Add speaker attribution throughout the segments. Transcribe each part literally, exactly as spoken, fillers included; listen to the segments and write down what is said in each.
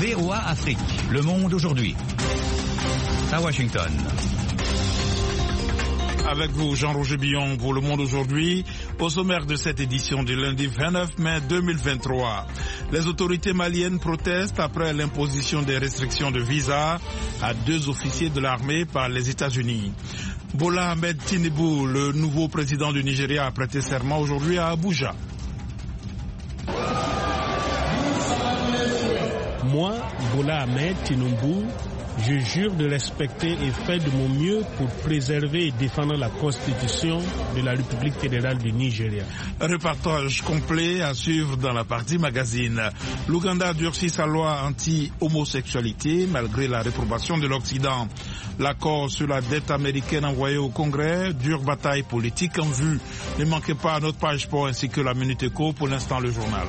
Speaker 1: V O A Afrique, Le Monde aujourd'hui. À Washington.
Speaker 2: Avec vous, Jean-Roger Billon pour Le Monde aujourd'hui. Au sommaire de cette édition du lundi vingt-neuf mai deux mille vingt-trois, les autorités maliennes protestent après l'imposition des restrictions de visa à deux officiers de l'armée par les États-Unis. Bola Ahmed Tinubu, le nouveau président du Nigeria, a prêté serment aujourd'hui à Abuja.
Speaker 3: Moi, Bola Ahmed Tinubu, je jure de respecter et faire de mon mieux pour préserver et défendre la Constitution de la République fédérale du Nigeria.
Speaker 2: Reportage complet à suivre dans la partie magazine. L'Ouganda durcit sa loi anti-homosexualité malgré la réprobation de l'Occident. L'accord sur la dette américaine envoyé au Congrès, dure bataille politique en vue. Ne manquez pas notre page sport ainsi que la Minute Éco. Pour l'instant, le journal.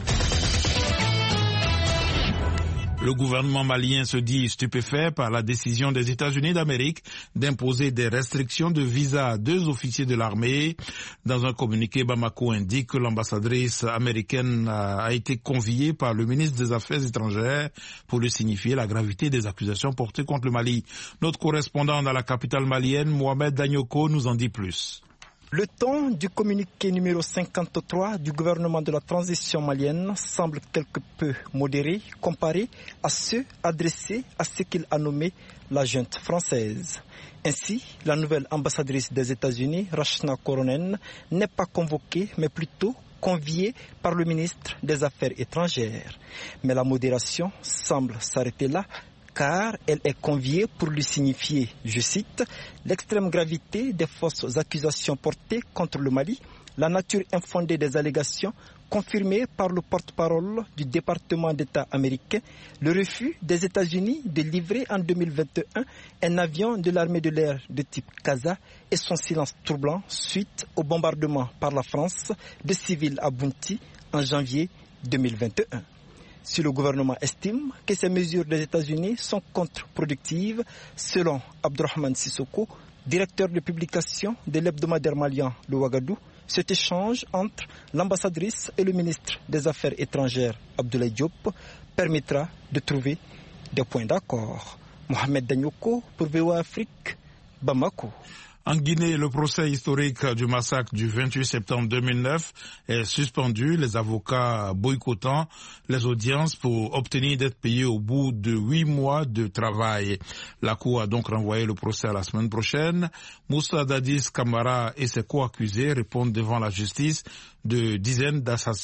Speaker 2: Le gouvernement malien se dit stupéfait par la décision des États-Unis d'Amérique d'imposer des restrictions de visa à deux officiers de l'armée. Dans un communiqué, Bamako indique que l'ambassadrice américaine a été conviée par le ministre des Affaires étrangères pour lui signifier la gravité des accusations portées contre le Mali. Notre correspondant dans la capitale malienne, Mohamed Danyoko, nous en dit plus.
Speaker 4: Le ton du communiqué numéro cinquante-trois du gouvernement de la transition malienne semble quelque peu modéré comparé à ceux adressés à ce qu'il a nommé la junte française. Ainsi, la nouvelle ambassadrice des États-Unis, Rachna Koronen, n'est pas convoquée mais plutôt conviée par le ministre des Affaires étrangères. Mais la modération semble s'arrêter là, car elle est conviée pour lui signifier, je cite, l'extrême gravité des fausses accusations portées contre le Mali, la nature infondée des allégations confirmées par le porte-parole du département d'État américain, le refus des États-Unis de livrer en deux mille vingt et un un avion de l'armée de l'air de type Casa et son silence troublant suite au bombardement par la France de civils à Bounty en janvier deux mille vingt et un. Si le gouvernement estime que ces mesures des États-Unis sont contre-productives, selon Abdourahmane Sissoko, directeur de publication de l'hebdomadaire malien Le Ouagadou, cet échange entre l'ambassadrice et le ministre des Affaires étrangères, Abdoulaye Diop, permettra de trouver des points d'accord. Mohamed Danyoko pour V O A Afrique, Bamako.
Speaker 2: En Guinée, le procès historique du massacre du vingt-huit septembre deux mille neuf est suspendu, les avocats boycottant les audiences pour obtenir d'être payés au bout de huit mois de travail. La Cour a donc renvoyé le procès à la semaine prochaine. Moussa Dadis Kamara et ses co-accusés répondent devant la justice de dizaines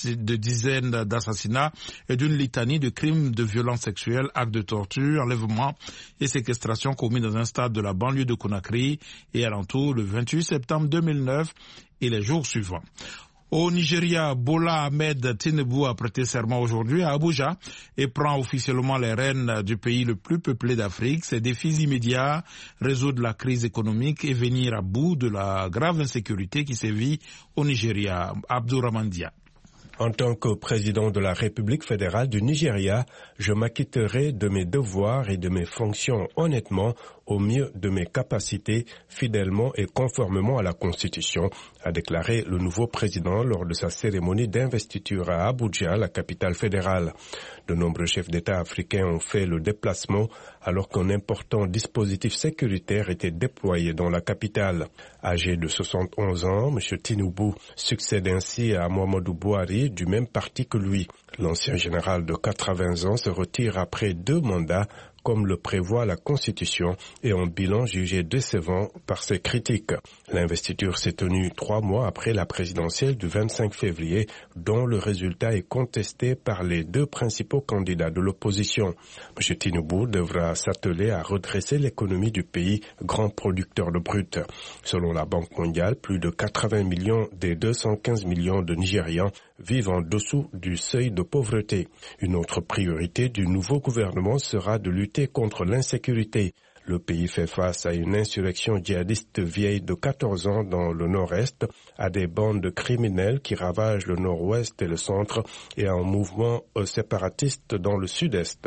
Speaker 2: d'assassinats et d'une litanie de crimes de violence sexuelle, actes de torture, enlèvement et séquestration commis dans un stade de la banlieue de Conakry et alentour le vingt-huit septembre deux mille neuf et les jours suivants. Au Nigeria, Bola Ahmed Tinubu a prêté serment aujourd'hui à Abuja et prend officiellement les rênes du pays le plus peuplé d'Afrique. Ses défis immédiats, résoudre la crise économique et venir à bout de la grave insécurité qui sévit au Nigeria. Abdourahmane Dia.
Speaker 5: En tant que président de la République fédérale du Nigeria, je m'acquitterai de mes devoirs et de mes fonctions honnêtement, au mieux de mes capacités, fidèlement et conformément à la Constitution, a déclaré le nouveau président lors de sa cérémonie d'investiture à Abuja, la capitale fédérale. De nombreux chefs d'État africains ont fait le déplacement alors qu'un important dispositif sécuritaire était déployé dans la capitale. Âgé de soixante et onze ans, M. Tinubu succède ainsi à Muhammadu Buhari du même parti que lui. L'ancien général de quatre-vingts ans se retire après deux mandats comme le prévoit la Constitution et un bilan jugé décevant par ses critiques. L'investiture s'est tenue trois mois après la présidentielle du vingt-cinq février, dont le résultat est contesté par les deux principaux candidats de l'opposition. M. Tinubu devra s'atteler à redresser l'économie du pays, grand producteur de brut. Selon la Banque mondiale, plus de quatre-vingts millions des deux cent quinze millions de Nigérians vivent en dessous du seuil de pauvreté. Une autre priorité du nouveau gouvernement sera de lutter contre l'insécurité. Le pays fait face à une insurrection djihadiste vieille de quatorze ans dans le nord-est, à des bandes criminelles qui ravagent le nord-ouest et le centre et à un mouvement séparatiste dans le sud-est.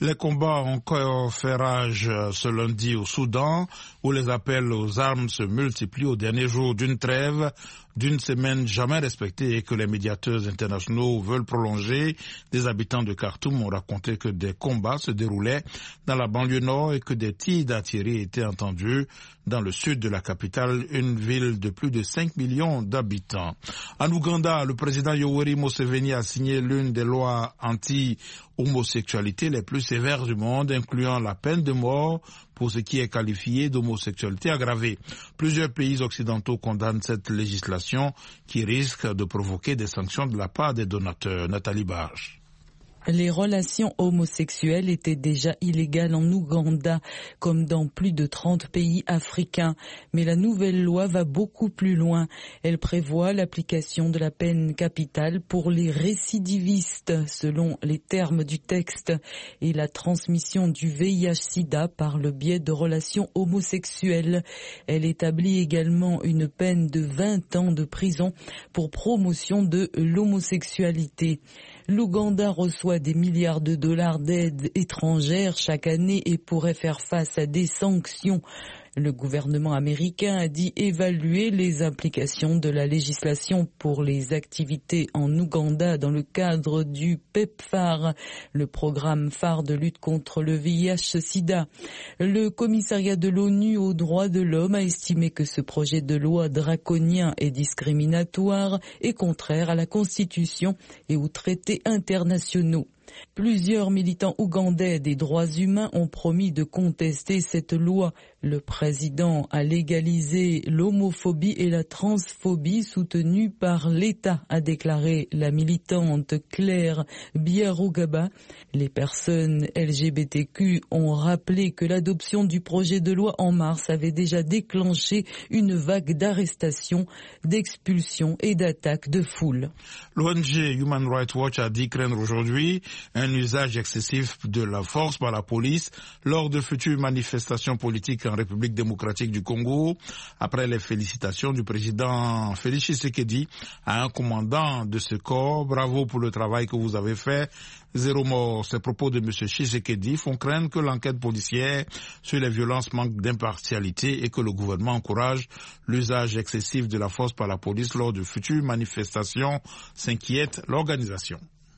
Speaker 2: Les combats ont encore fait rage ce lundi au Soudan, où les appels aux armes se multiplient au dernier jour d'une trêve d'une semaine jamais respectée et que les médiateurs internationaux veulent prolonger. Des habitants de Khartoum ont raconté que des combats se déroulaient dans la banlieue nord et que des tirs d'artillerie étaient entendus dans le sud de la capitale, une ville de plus de cinq millions d'habitants. En Ouganda, le président Yoweri Museveni a signé l'une des lois anti-homosexualité les plus sévères du monde, incluant la peine de mort pour ce qui est qualifié d'homosexualité aggravée. Plusieurs pays occidentaux condamnent cette législation qui risque de provoquer des sanctions de la part des donateurs. Nathalie Barge.
Speaker 6: Les relations homosexuelles étaient déjà illégales en Ouganda, comme dans plus de trente pays africains. Mais la nouvelle loi va beaucoup plus loin. Elle prévoit l'application de la peine capitale pour les récidivistes, selon les termes du texte, et la transmission du V I H sida par le biais de relations homosexuelles. Elle établit également une peine de vingt ans de prison pour promotion de l'homosexualité. L'Ouganda reçoit des milliards de dollars d'aide étrangère chaque année et pourrait faire face à des sanctions. Le gouvernement américain a dit évaluer les implications de la législation pour les activités en Ouganda dans le cadre du PEPFAR, le programme phare de lutte contre le V I H sida. Le commissariat de l'ONU aux droits de l'homme a estimé que ce projet de loi draconien et discriminatoire est contraire à la Constitution et aux traités internationaux. Plusieurs militants ougandais des droits humains ont promis de contester cette loi. Le président a légalisé l'homophobie et la transphobie soutenues par l'État, a déclaré la militante Claire Byarugaba. Les personnes L G B T Q ont rappelé que l'adoption du projet de loi en mars avait déjà déclenché une vague d'arrestations, d'expulsions et d'attaques de foule.
Speaker 2: L'O N G Human Rights Watch a dit craindre aujourd'hui un usage excessif de la force par la police lors de futures manifestations politiques en République démocratique du Congo, après les félicitations du président Félix Tshisekedi à un commandant de ce corps. Bravo pour le travail que vous avez fait. Zéro mort. Ces propos de M. Tshisekedi font craindre que l'enquête policière sur les violences manque d'impartialité et que le gouvernement encourage l'usage excessif de la force par la police lors de futures manifestations, s'inquiète l'organisation.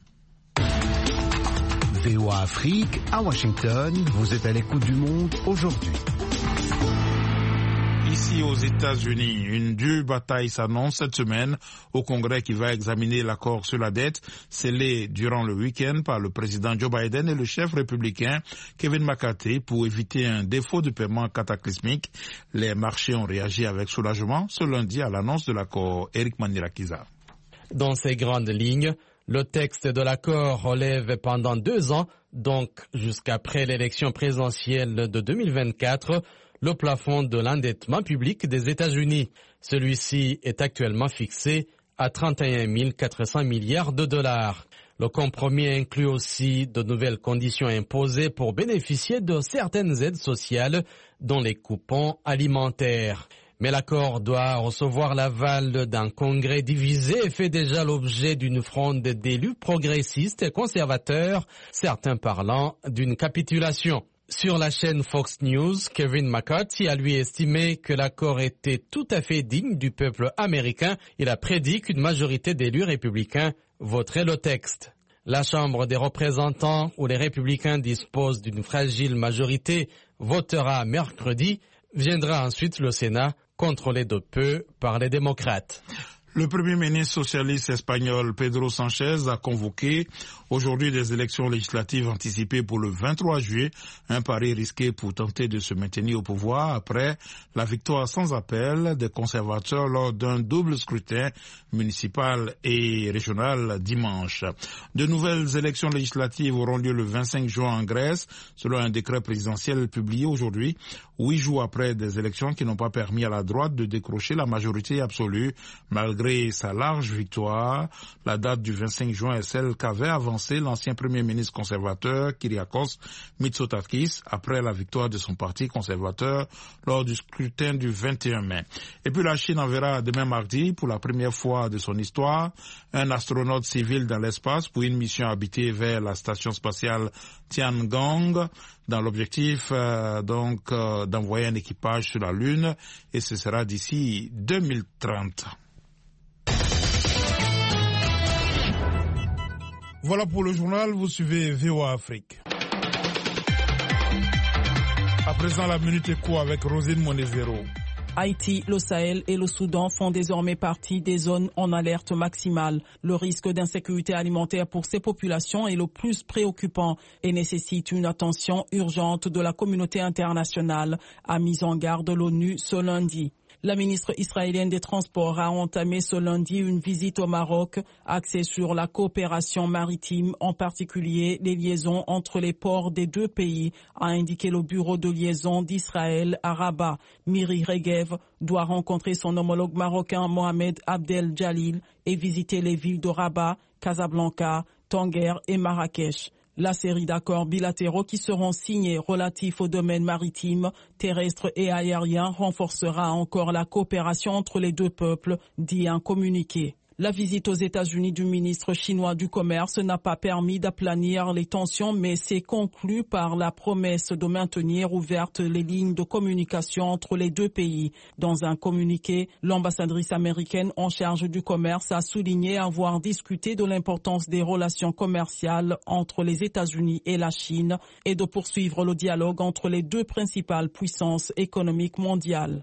Speaker 1: V O A Afrique, à Washington, vous êtes à l'écoute du monde aujourd'hui.
Speaker 2: Ici aux États-Unis, une dure bataille s'annonce cette semaine au Congrès qui va examiner l'accord sur la dette scellé durant le week-end par le président Joe Biden et le chef républicain Kevin McCarthy pour éviter un défaut de paiement cataclysmique. Les marchés ont réagi avec soulagement ce lundi à l'annonce de l'accord. Eric Manirakiza.
Speaker 7: Dans ces grandes lignes, le texte de l'accord relève pendant deux ans, donc jusqu'après l'élection présidentielle de deux mille vingt-quatre, le plafond de l'endettement public des États-Unis. Celui-ci est actuellement fixé à trente et un mille quatre cents milliards de dollars. Le compromis inclut aussi de nouvelles conditions imposées pour bénéficier de certaines aides sociales, dont les coupons alimentaires. Mais l'accord doit recevoir l'aval d'un congrès divisé et fait déjà l'objet d'une fronde d'élus progressistes et conservateurs, certains parlant d'une capitulation. Sur la chaîne Fox News, Kevin McCarthy a lui estimé que l'accord était tout à fait digne du peuple américain. Il a prédit qu'une majorité d'élus républicains voterait le texte. La Chambre des représentants, où les républicains disposent d'une fragile majorité, votera mercredi. Viendra ensuite le Sénat, contrôlé de peu par les démocrates.
Speaker 2: Le premier ministre socialiste espagnol Pedro Sánchez a convoqué aujourd'hui des élections législatives anticipées pour le vingt-trois juillet, un pari risqué pour tenter de se maintenir au pouvoir après la victoire sans appel des conservateurs lors d'un double scrutin municipal et régional dimanche. De nouvelles élections législatives auront lieu le vingt-cinq juin en Grèce, selon un décret présidentiel publié aujourd'hui, huit jours après des élections qui n'ont pas permis à la droite de décrocher la majorité absolue, malgré malgré sa large victoire, la date du vingt-cinq juin est celle qu'avait avancée l'ancien Premier ministre conservateur Kyriakos Mitsotakis après la victoire de son parti conservateur lors du scrutin du vingt et un mai. Et puis la Chine enverra demain mardi, pour la première fois de son histoire, un astronaute civil dans l'espace pour une mission habitée vers la station spatiale Tiangong, dans l'objectif euh, donc euh, d'envoyer un équipage sur la Lune, et ce sera d'ici deux mille trente. Voilà pour le journal, vous suivez V O A Afrique. À présent, la Minute Éco avec Rosine Monezero.
Speaker 8: Haïti, le Sahel et le Soudan font désormais partie des zones en alerte maximale. Le risque d'insécurité alimentaire pour ces populations est le plus préoccupant et nécessite une attention urgente de la communauté internationale, a mis en garde l'ONU ce lundi. La ministre israélienne des Transports a entamé ce lundi une visite au Maroc axée sur la coopération maritime, en particulier les liaisons entre les ports des deux pays, a indiqué le bureau de liaison d'Israël à Rabat. Miri Regev doit rencontrer son homologue marocain Mohamed Abdel Jalil et visiter les villes de Rabat, Casablanca, Tanger et Marrakech. La série d'accords bilatéraux qui seront signés relatifs aux domaines maritimes, terrestres et aériens renforcera encore la coopération entre les deux peuples, dit un communiqué. La visite aux États-Unis du ministre chinois du Commerce n'a pas permis d'aplanir les tensions, mais s'est conclue par la promesse de maintenir ouvertes les lignes de communication entre les deux pays. Dans un communiqué, l'ambassadrice américaine en charge du commerce a souligné avoir discuté de l'importance des relations commerciales entre les États-Unis et la Chine et de poursuivre le dialogue entre les deux principales puissances économiques mondiales.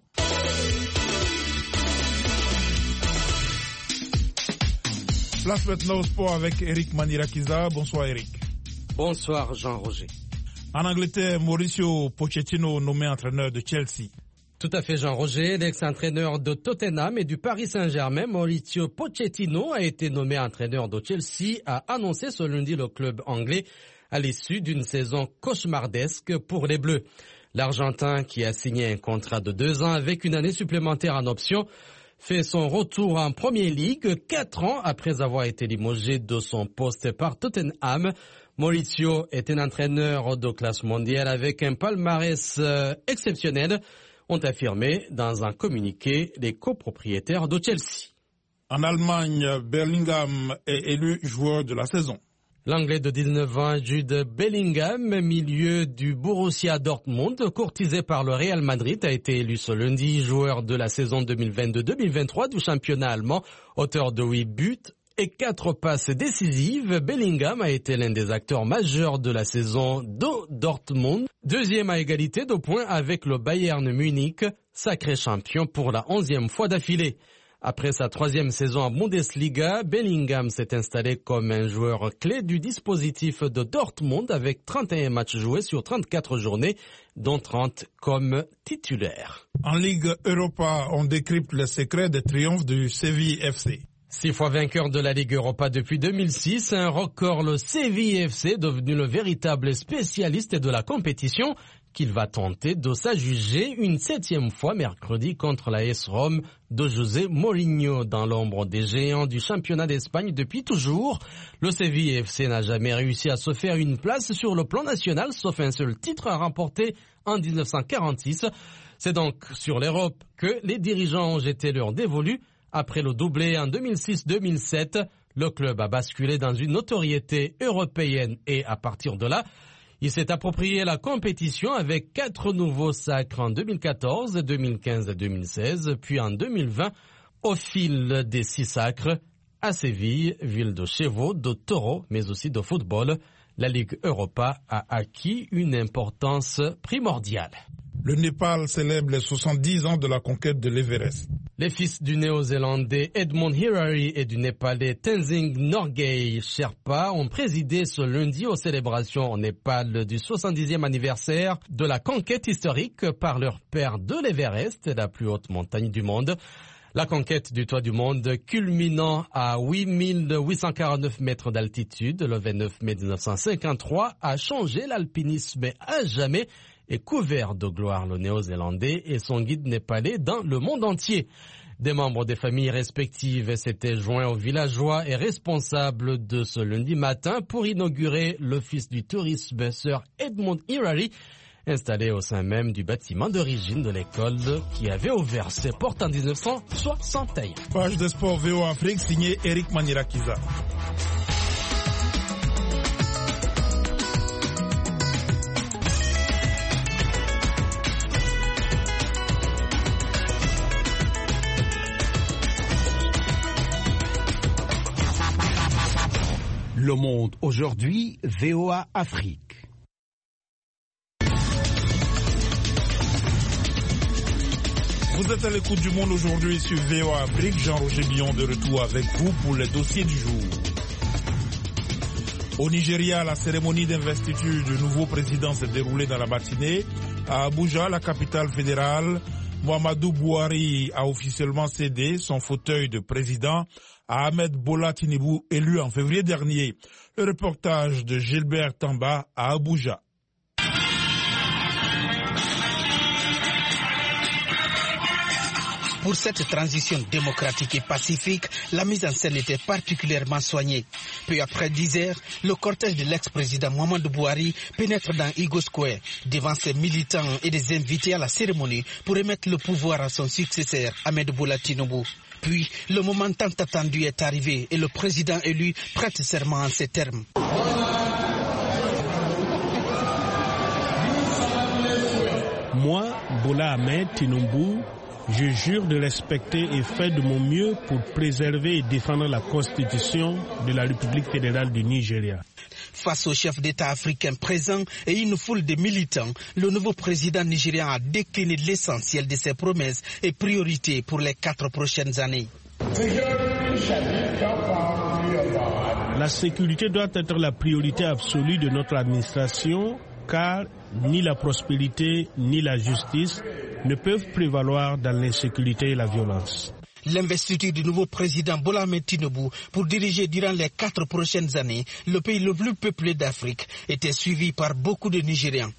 Speaker 2: Place maintenant au sport avec Eric Manirakiza. Bonsoir Eric.
Speaker 7: Bonsoir Jean-Roger.
Speaker 2: En Angleterre, Mauricio Pochettino nommé entraîneur de Chelsea.
Speaker 7: Tout à fait Jean-Roger. L'ex-entraîneur de Tottenham et du Paris Saint-Germain, Mauricio Pochettino, a été nommé entraîneur de Chelsea, a annoncé ce lundi le club anglais à l'issue d'une saison cauchemardesque pour les Bleus. L'Argentin, qui a signé un contrat de deux ans avec une année supplémentaire en option, fait son retour en Premier League quatre ans après avoir été limogé de son poste par Tottenham. Mauricio est un entraîneur de classe mondiale avec un palmarès euh, exceptionnel, ont affirmé dans un communiqué les copropriétaires de Chelsea.
Speaker 2: En Allemagne, Bellingham est élu joueur de la saison.
Speaker 7: L'Anglais de dix-neuf ans, Jude Bellingham, milieu du Borussia Dortmund, courtisé par le Real Madrid, a été élu ce lundi joueur de la saison deux mille vingt-deux deux mille vingt-trois du championnat allemand, auteur de huit buts et quatre passes décisives. Bellingham a été l'un des acteurs majeurs de la saison de Dortmund, deuxième à égalité de points avec le Bayern Munich, sacré champion pour la onzième fois d'affilée. Après sa troisième saison en Bundesliga, Bellingham s'est installé comme un joueur clé du dispositif de Dortmund avec trente et un matchs joués sur trente-quatre journées, dont trente comme titulaire.
Speaker 2: En Ligue Europa, on décrypte les secrets des triomphes du Séville F C.
Speaker 7: Six fois vainqueur de la Ligue Europa depuis deux mille six, un record, le Séville F C, devenu le véritable spécialiste de la compétition, qu'il va tenter de s'adjuger une septième fois mercredi contre la A S Rome de José Mourinho. Dans l'ombre des géants du championnat d'Espagne depuis toujours, le Séville F C n'a jamais réussi à se faire une place sur le plan national, sauf un seul titre remporté en dix-neuf cent quarante-six. C'est donc sur l'Europe que les dirigeants ont jeté leur dévolu. Après le doublé en deux mille six deux mille sept, le club a basculé dans une notoriété européenne et à partir de là, il s'est approprié la compétition avec quatre nouveaux sacres en deux mille quatorze, deux mille quinze et deux mille seize, puis en deux mille vingt, au fil des six sacres, à Séville, ville de chevaux, de taureaux, mais aussi de football, la Ligue Europa a acquis une importance primordiale.
Speaker 2: Le Népal célèbre les soixante-dix ans de la conquête de l'Everest.
Speaker 7: Les fils du néo-zélandais Edmond Hillary et du népalais Tenzing Norgay Sherpa ont présidé ce lundi aux célébrations au Népal du soixante-dixième anniversaire de la conquête historique par leur père de l'Everest, la plus haute montagne du monde. La conquête du toit du monde culminant à huit mille huit cent quarante-neuf mètres d'altitude le vingt-neuf mai mille neuf cent cinquante-trois a changé l'alpinisme à jamais et couvert de gloire le néo-zélandais et son guide népalais dans le monde entier. Des membres des familles respectives s'étaient joints aux villageois et responsables de ce lundi matin pour inaugurer l'office du tourisme Sir Edmund Hillary, installé au sein même du bâtiment d'origine de l'école qui avait ouvert ses portes en mille neuf cent soixante et un.
Speaker 2: Page de sport V O Afrique signé Eric Manirakiza.
Speaker 1: Le Monde aujourd'hui, V O A Afrique.
Speaker 2: Vous êtes à l'écoute du Monde aujourd'hui sur V O A Afrique. Jean-Roger Billon de retour avec vous pour les dossiers du jour. Au Nigeria, la cérémonie d'investiture du nouveau président s'est déroulée dans la matinée. À Abuja, la capitale fédérale, Muhammadu Buhari a officiellement cédé son fauteuil de président à Ahmed Bola Tinubu, élu en février dernier. Le reportage de Gilbert Tamba à Abuja.
Speaker 9: Pour cette transition démocratique et pacifique, la mise en scène était particulièrement soignée. Peu après dix heures, le cortège de l'ex-président Muhammadu Buhari pénètre dans Igo Square, devant ses militants et des invités à la cérémonie pour remettre le pouvoir à son successeur, Ahmed Bola Tinubu. Puis, le moment tant attendu est arrivé et le président élu prête serment en ces termes.
Speaker 3: Moi, Bola Ahmed Tinubu, je jure de respecter et faire de mon mieux pour préserver et défendre la Constitution de la République fédérale du Nigeria.
Speaker 9: Face au chef d'État africain présent et une foule de militants, le nouveau président nigérian a décliné l'essentiel de ses promesses et priorités pour les quatre prochaines années.
Speaker 3: La sécurité doit être la priorité absolue de notre administration, car ni la prospérité ni la justice ne peuvent prévaloir dans l'insécurité et la violence.
Speaker 9: L'investiture du nouveau président Bola Ahmed Tinubu pour diriger durant les quatre prochaines années le pays le plus peuplé d'Afrique était suivi par beaucoup de Nigérians.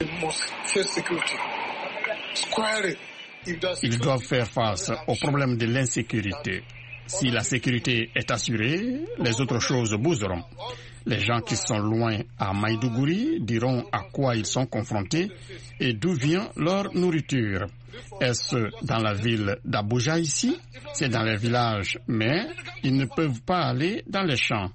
Speaker 10: Ils doivent faire face au problème de l'insécurité. Si la sécurité est assurée, les autres choses bougeront. Les gens qui sont loin à Maïdougouri diront à quoi ils sont confrontés et d'où vient leur nourriture. Est-ce dans la ville d'Abuja ici? C'est dans les villages, mais ils ne peuvent pas aller dans les champs.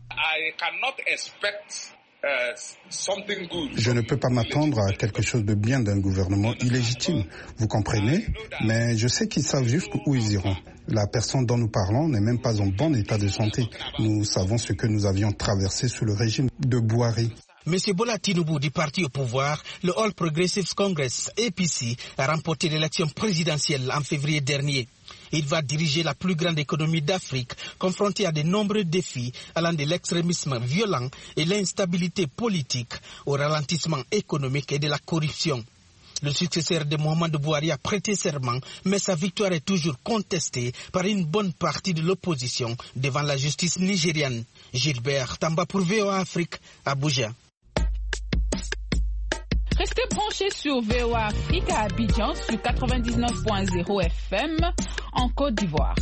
Speaker 11: Je ne peux pas m'attendre à quelque chose de bien d'un gouvernement illégitime, vous comprenez? Mais je sais qu'ils savent jusqu'où ils iront. La personne dont nous parlons n'est même pas en bon état de santé. Nous savons ce que nous avions traversé sous le régime de Buhari.
Speaker 9: Monsieur Bola Tinubu du parti au pouvoir, le All Progressive Congress, A P C, a remporté l'élection présidentielle en février dernier. Il va diriger la plus grande économie d'Afrique, confrontée à de nombreux défis allant de l'extrémisme violent et l'instabilité politique au ralentissement économique et de la corruption. Le successeur de Muhammadu Buhari a prêté serment, mais sa victoire est toujours contestée par une bonne partie de l'opposition devant la justice nigériane. Gilbert Tamba pour V O A Afrique, Abuja.
Speaker 12: Restez branchés sur V O A Afrique à Abidjan sur quatre-vingt-dix-neuf point zéro F M en Côte d'Ivoire.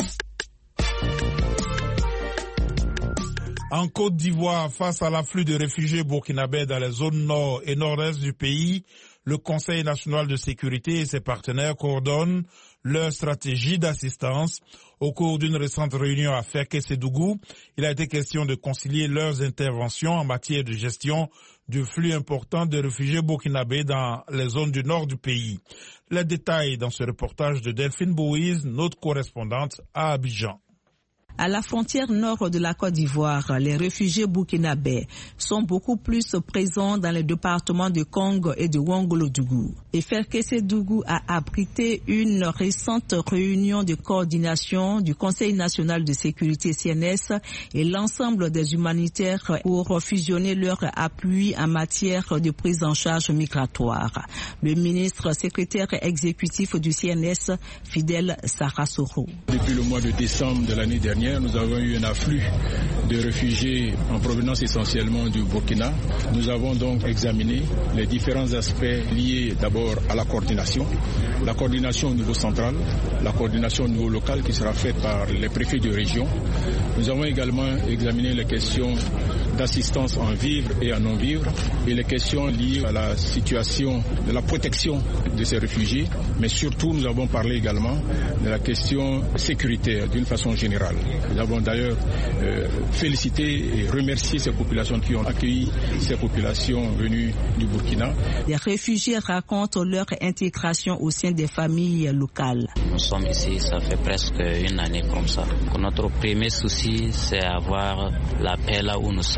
Speaker 2: En Côte d'Ivoire, face à l'afflux de réfugiés burkinabés dans les zones nord et nord-est du pays, le Conseil national de sécurité et ses partenaires coordonnent leur stratégie d'assistance. Au cours d'une récente réunion à Fès-Kédougou, il a été question de concilier leurs interventions en matière de gestion du flux important de réfugiés burkinabés dans les zones du nord du pays. Les détails dans ce reportage de Delphine Bouise, notre correspondante à Abidjan.
Speaker 13: À la frontière nord de la Côte d'Ivoire, les réfugiés burkinabés sont beaucoup plus présents dans les départements de Kong et de Ouangolodougou. Et Fès-Kédougou a abrité une récente réunion de coordination du Conseil national de sécurité C N S et l'ensemble des humanitaires pour fusionner leur appui en matière de prise en charge migratoire. Le ministre secrétaire exécutif du C N S, Fidel Sarasoro.
Speaker 14: Depuis le mois de décembre de l'année dernière, dernière, nous avons eu un afflux de réfugiés en provenance essentiellement du Burkina. Nous avons donc examiné les différents aspects liés d'abord à la coordination, la coordination au niveau central, la coordination au niveau local qui sera faite par les préfets de région. Nous avons également examiné les questions d'assistance en vivre et en non-vivre et les questions liées à la situation de la protection de ces réfugiés, mais surtout nous avons parlé également de la question sécuritaire d'une façon générale. Nous avons d'ailleurs euh, félicité et remercié ces populations qui ont accueilli ces populations venues du Burkina.
Speaker 13: Les réfugiés racontent leur intégration au sein des familles locales.
Speaker 15: Nous sommes ici, ça fait presque une année comme ça. Notre premier souci, c'est avoir la paix là où nous sommes.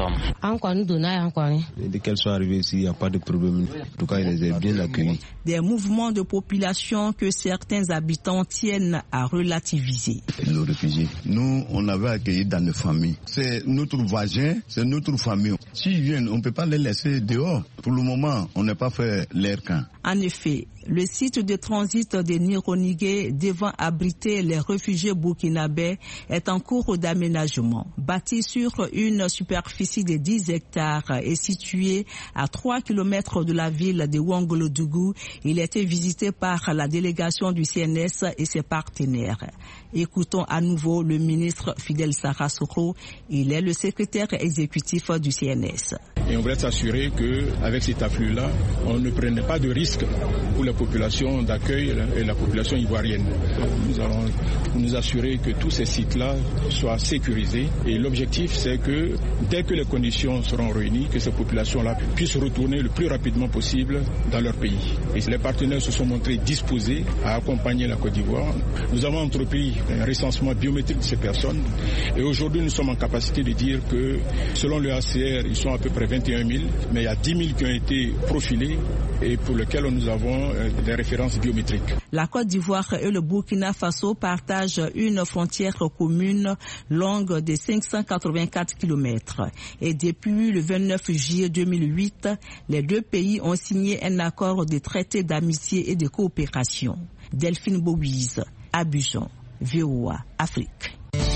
Speaker 16: Dès qu'elles sont arrivées ici, il n'y a pas de problème. En tout cas, ils les ont bien accueillis.
Speaker 13: Des mouvements de population que certains habitants tiennent à relativiser.
Speaker 17: Les réfugiés, nous, on avait accueilli dans nos familles. C'est notre voisin, c'est notre famille. S'ils viennent, on ne peut pas les laisser dehors. Pour le moment, on n'a pas fait l'air camp.
Speaker 13: En effet, le site de transit de Nironigué devant abriter les réfugiés burkinabés est en cours d'aménagement. Bâti sur une superficie de dix hectares et situé à trois kilomètres de la ville de Ouangolodougou, il a été visité par la délégation du C N S et ses partenaires. Écoutons à nouveau le ministre Fidel Sarasoro. Il est le secrétaire exécutif du C N S.
Speaker 14: Et on voudrait s'assurer qu'avec cet afflux-là, on ne prenait pas de risque pour la population d'accueil et la population ivoirienne. Nous allons nous assurer que tous ces sites-là soient sécurisés. Et l'objectif, c'est que dès que les conditions seront réunies, que ces populations-là puissent retourner le plus rapidement possible dans leur pays. Et les partenaires se sont montrés disposés à accompagner la Côte d'Ivoire. Nous avons entrepris un recensement biométrique de ces personnes. Et aujourd'hui, nous sommes en capacité de dire que, selon le H C R, ils sont à peu près vingt et un mille, mais il y a dix mille qui ont été profilés et pour lesquels nous avons des références biométriques.
Speaker 13: La Côte d'Ivoire et le Burkina Faso partagent une frontière commune longue de cinq cent quatre-vingt-quatre kilomètres. Et depuis le vingt-neuf juillet deux mille huit, les deux pays ont signé un accord de traité d'amitié et de coopération. Delphine Bouise, Abidjan, V O A, Afrique.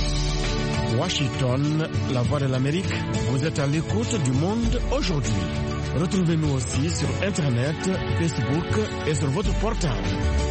Speaker 1: Washington, la voix de l'Amérique, vous êtes à l'écoute du monde aujourd'hui. Retrouvez-nous aussi sur Internet, Facebook et sur votre portable.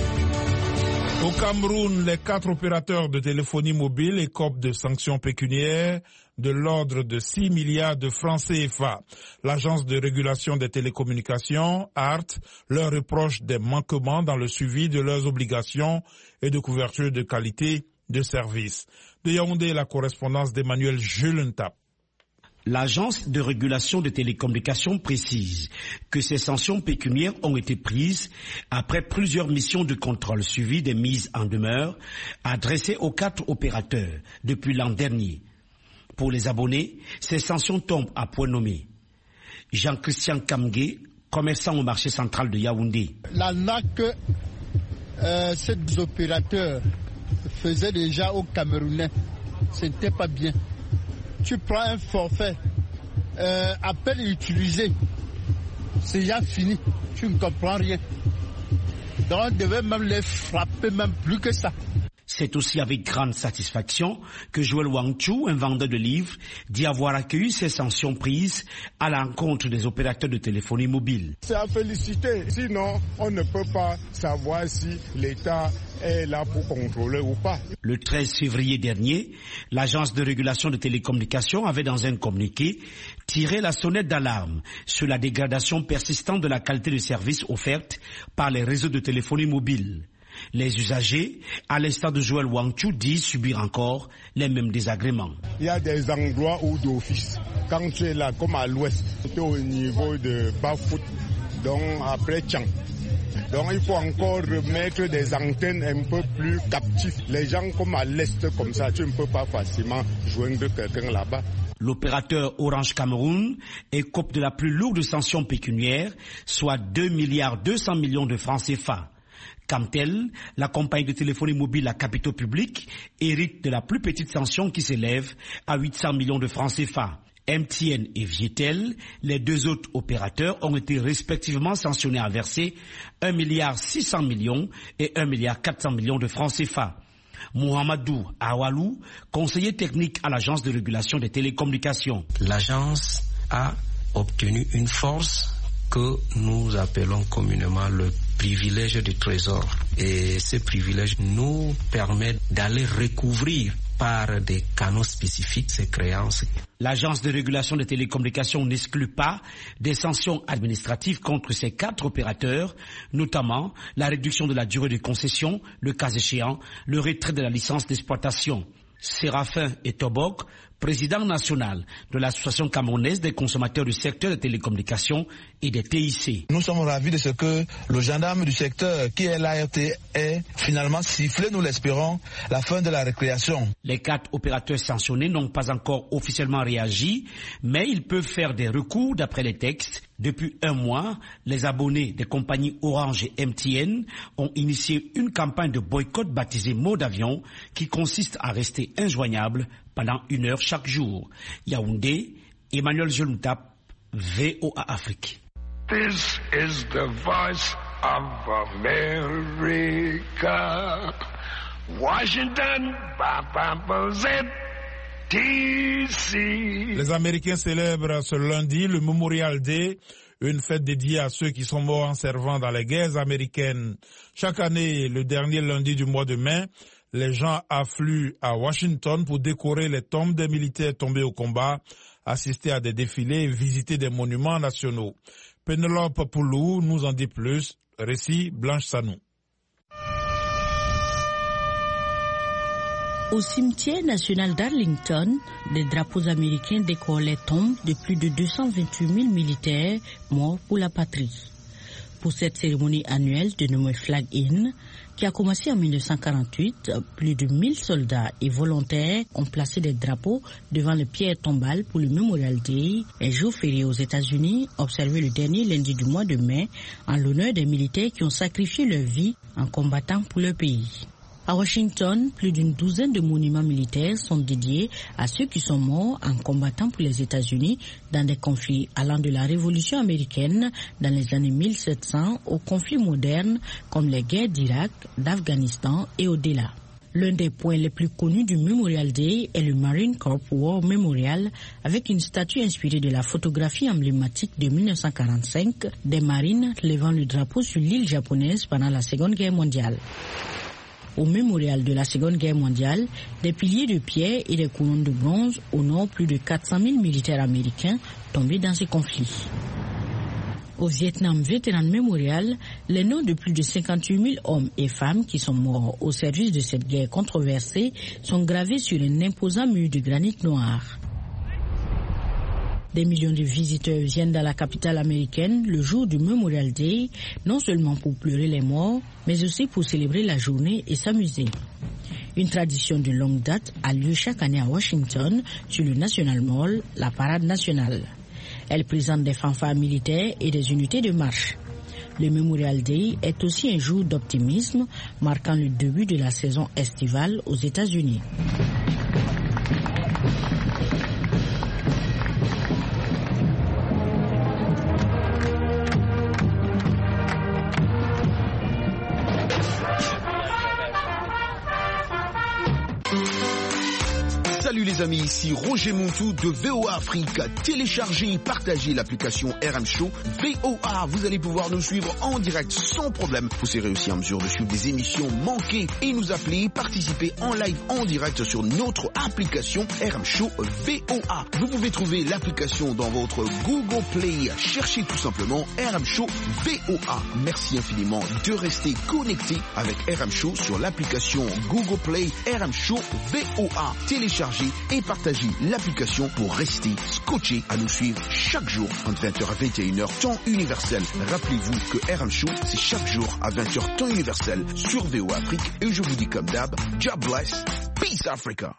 Speaker 2: Au Cameroun, les quatre opérateurs de téléphonie mobile écopent de sanctions pécuniaires de l'ordre de six milliards de francs C F A. L'agence de régulation des télécommunications, A R T, leur reproche des manquements dans le suivi de leurs obligations et de couverture de qualité de service. De Yaoundé, la correspondance d'Emmanuel Julentap.
Speaker 18: L'agence de régulation des télécommunications précise que ces sanctions pécuniaires ont été prises après plusieurs missions de contrôle suivies des mises en demeure adressées aux quatre opérateurs depuis l'an dernier. Pour les abonnés, ces sanctions tombent à point nommé. Jean-Christian Kamgué, commerçant au marché central de Yaoundé.
Speaker 19: La N A C, euh, ces opérateurs faisaient déjà aux Camerounais, ce n'était pas bien. Tu prends un forfait, euh, appel utilisé, c'est déjà fini, tu ne comprends rien. Donc on devait même les frapper, même plus que ça.
Speaker 18: C'est aussi avec grande satisfaction que Joël Wangchou, un vendeur de livres, dit avoir accueilli ces sanctions prises à l'encontre des opérateurs de téléphonie mobile.
Speaker 20: C'est à féliciter, sinon on ne peut pas savoir si l'État est là pour contrôler ou pas.
Speaker 18: Le treize février dernier, l'agence de régulation de télécommunications avait dans un communiqué tiré la sonnette d'alarme sur la dégradation persistante de la qualité de service offerte par les réseaux de téléphonie mobile. Les usagers, à l'instar de Joël Wangchou, disent subir encore les mêmes désagréments.
Speaker 20: Il y a des endroits où d'office, quand tu es là, comme à l'ouest, tu es au niveau de Bafout, donc après Tchang. Donc il faut encore remettre des antennes un peu plus captives. Les gens comme à l'est, comme ça, tu ne peux pas facilement joindre quelqu'un là-bas.
Speaker 18: L'opérateur Orange Cameroun écope de la plus lourde sanction pécuniaire, soit deux milliards deux cents millions de francs C F A. Camtel, la compagnie de téléphonie mobile à capitaux publics, hérite de la plus petite sanction qui s'élève à huit cents millions de francs C F A. M T N et Vietel, les deux autres opérateurs, ont été respectivement sanctionnés à verser un milliard six cents millions et un milliard quatre cents millions de francs C F A. Mohamedou Awalou, conseiller technique à l'Agence de régulation des télécommunications.
Speaker 21: L'agence a obtenu une force que nous appelons communément le privilège du trésor. Et ce privilège nous permet d'aller recouvrir par des canaux spécifiques ces créances.
Speaker 18: L'Agence de régulation des télécommunications n'exclut pas des sanctions administratives contre ces quatre opérateurs, notamment la réduction de la durée de concession, le cas échéant, le retrait de la licence d'exploitation. Séraphin Etobok, président national de l'Association camerounaise des consommateurs du secteur des télécommunications et des T I C.
Speaker 22: Nous sommes ravis de ce que le gendarme du secteur, qui est l'A R T, ait finalement sifflé, nous l'espérons, la fin de la récréation.
Speaker 18: Les quatre opérateurs sanctionnés n'ont pas encore officiellement réagi, mais ils peuvent faire des recours d'après les textes. Depuis un mois, les abonnés des compagnies Orange et M T N ont initié une campagne de boycott baptisée Mode Avion qui consiste à rester injoignable pendant une heure chaque jour. Yaoundé, Emmanuel Joloutap, V O A Afrique.
Speaker 23: This is the voice of America. Washington, D C.
Speaker 2: Les Américains célèbrent ce lundi le Memorial Day, une fête dédiée à ceux qui sont morts en servant dans les guerres américaines. Chaque année, le dernier lundi du mois de mai, les gens affluent à Washington pour décorer les tombes des militaires tombés au combat, assister à des défilés et visiter des monuments nationaux. Pénélope Poulou nous en dit plus. Récit Blanche Sanou.
Speaker 24: Au cimetière national d'Arlington, des drapeaux américains décorent les tombes de plus de deux cent vingt-huit mille militaires morts pour la patrie. Pour cette cérémonie annuelle dénommée Flag In, qui a commencé en mille neuf cent quarante-huit, plus de mille soldats et volontaires ont placé des drapeaux devant les pierres tombales pour le Memorial Day, un jour férié aux États-Unis, observé le dernier lundi du mois de mai, en l'honneur des militaires qui ont sacrifié leur vie en combattant pour leur pays. À Washington, plus d'une douzaine de monuments militaires sont dédiés à ceux qui sont morts en combattant pour les États-Unis dans des conflits allant de la Révolution américaine dans les années mille sept cents aux conflits modernes comme les guerres d'Irak, d'Afghanistan et au-delà. L'un des points les plus connus du Memorial Day est le Marine Corps War Memorial avec une statue inspirée de la photographie emblématique de mille neuf cent quarante-cinq des marines levant le drapeau sur l'île japonaise pendant la Seconde Guerre mondiale. Au mémorial de la Seconde Guerre mondiale, des piliers de pierre et des colonnes de bronze honorent plus de quatre cent mille militaires américains tombés dans ces conflits. Au Vietnam Veteran Memorial, les noms de plus de cinquante-huit mille hommes et femmes qui sont morts au service de cette guerre controversée sont gravés sur un imposant mur de granit noir. Des millions de visiteurs viennent dans la capitale américaine le jour du Memorial Day, non seulement pour pleurer les morts, mais aussi pour célébrer la journée et s'amuser. Une tradition de longue date a lieu chaque année à Washington, sur le National Mall, la parade nationale. Elle présente des fanfares militaires et des unités de marche. Le Memorial Day est aussi un jour d'optimisme, marquant le début de la saison estivale aux États-Unis.
Speaker 25: Salut les amis, ici Roger Montou de V O A Afrique. Téléchargez et partagez l'application R M Show V O A. Vous allez pouvoir nous suivre en direct sans problème. Vous serez aussi en mesure de suivre des émissions manquées et nous appeler, participer en live en direct sur notre application R M Show V O A. Vous pouvez trouver l'application dans votre Google Play. Cherchez tout simplement R M Show V O A. Merci infiniment de rester connecté avec R M Show sur l'application Google Play R M Show V O A. Téléchargez et partagez l'application pour rester scotché à nous suivre chaque jour entre vingt heures à vingt et une heures temps universel. Rappelez-vous que R M Show c'est chaque jour à vingt heures temps universel sur V O A Afrique et je vous dis comme d'hab, God bless, peace Africa.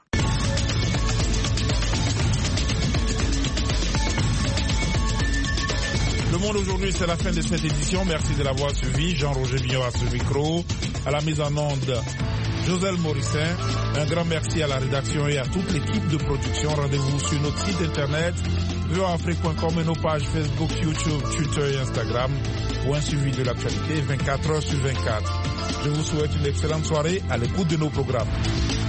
Speaker 2: Le monde aujourd'hui, c'est la fin de cette édition. Merci de l'avoir suivi. Jean-Roger Billon à ce micro. À la mise en onde, Joselle Morissin. Un grand merci à la rédaction et à toute l'équipe de production. Rendez-vous sur notre site internet v o a afrique point com et nos pages Facebook, YouTube, Twitter et Instagram pour un suivi de l'actualité vingt-quatre heures sur vingt-quatre. Je vous souhaite une excellente soirée à l'écoute de nos programmes.